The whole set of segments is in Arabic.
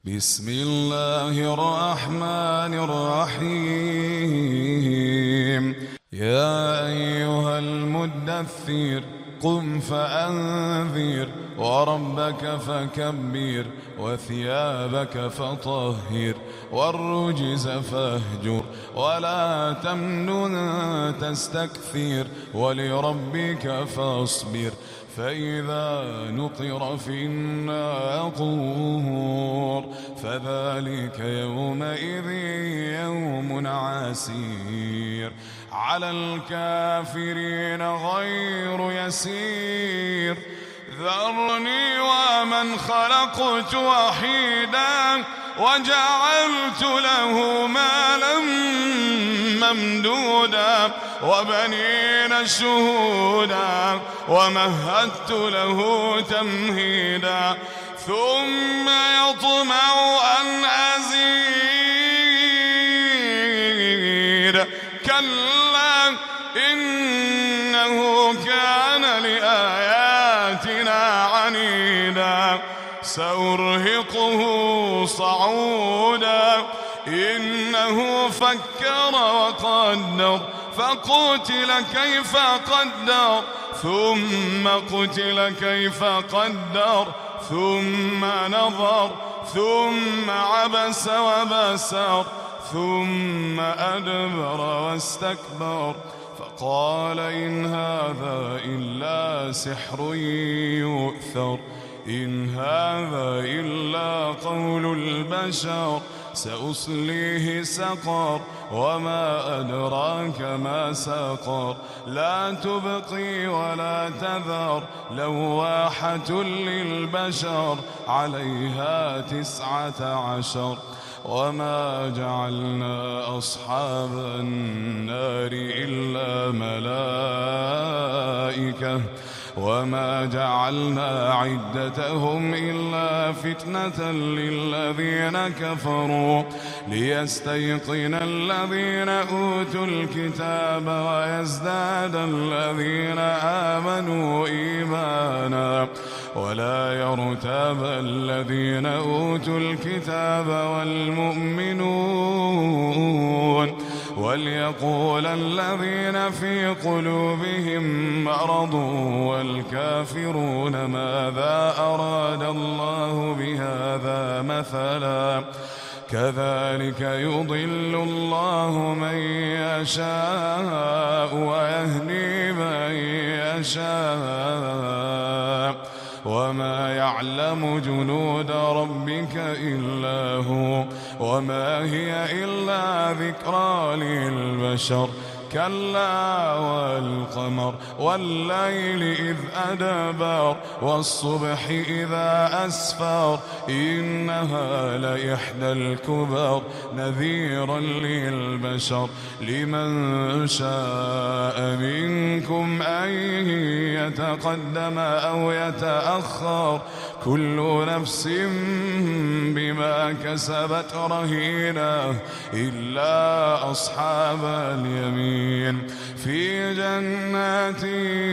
بسم الله الرحمن الرحيم. يا أيها المدثر قم فأنذر وربك فكبر وثيابك فطهر والرجز فاهجر ولا تمنن تستكثر ولربك فاصبر فإذا نقر في الناقور فذلك يومئذ يوم عسير على الكافرين غير يسير. ذرني ومن خلقت وحيدا وجعلت له مالا ممدودا وبنين شهودا ومهدت له تمهيدا ثم يطمع أن أزيد كلا إنه كان لآياتنا عنيدا سأرهقه صعودا إنه فكر وقدر فقتل كيف قدر ثم قتل كيف قدر ثم نظر ثم عبس وبسر ثم أدبر واستكبر فقال إن هذا إلا سحر يؤثر إن هذا إلا قول البشر سأصليه سقر وما أدراك ما سقر لا تبقي ولا تذر لواحة للبشر عليها 19 وما جعلنا أصحاب النار إلا ملائكة وما جعلنا عدتهم إلا فتنة للذين كفروا ليستيقن الذين أوتوا الكتاب ويزداد الذين آمنوا إيمانا ولا يرتاب الذين أوتوا الكتاب والمؤمنون وليقول الذين في قلوبهم مرض والكافرون ماذا أراد الله بهذا مثلا كذلك يضل الله من يشاء ويهدي من يشاء وما يعلم جنود ربك إلا هو وما هي إلا ذكرى للبشر كلا والقمر والليل إذ أدبر والصبح إذا أسفر إنها لإحدى الكبر نذيرا للبشر لمن شاء منكم أن يتقدم أو يتأخر كل نفس بما كسبت رهينة إلا أصحاب اليمين في جنات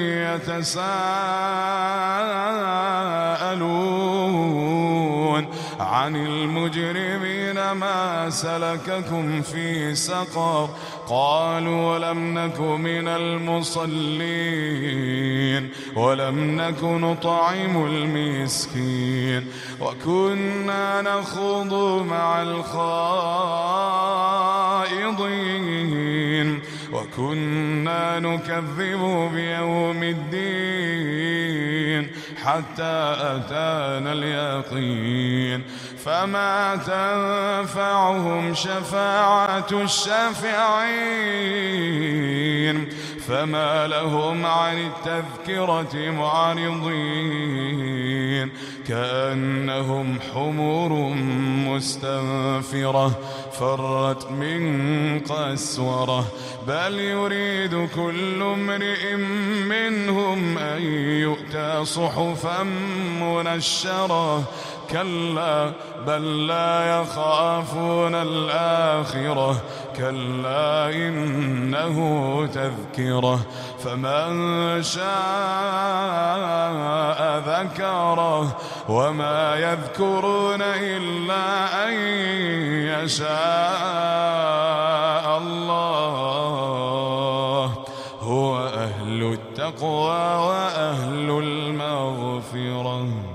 يتساءلون عن المجرمين ما سلككم في سقر قالوا لم نك من المصلين ولم نك نطعم المسكين وكنا نخوض مع الخائضين وكنا نكذب بيوم الدين حتى أتانا اليقين فما تنفعهم شفاعة الشافعين فما لهم عن التذكرة معرضين كأنهم حمر مستنفرة فرت من قسورة بل يريد كل امرئ منهم أن يؤتى صحفا منشرة كلا بل لا يخافون الآخرة كلا إنه تذكرة فمن شاء ذكره وما يذكرون إلا أن يشاء الله هو أهل التقوى وأهل المغفرة.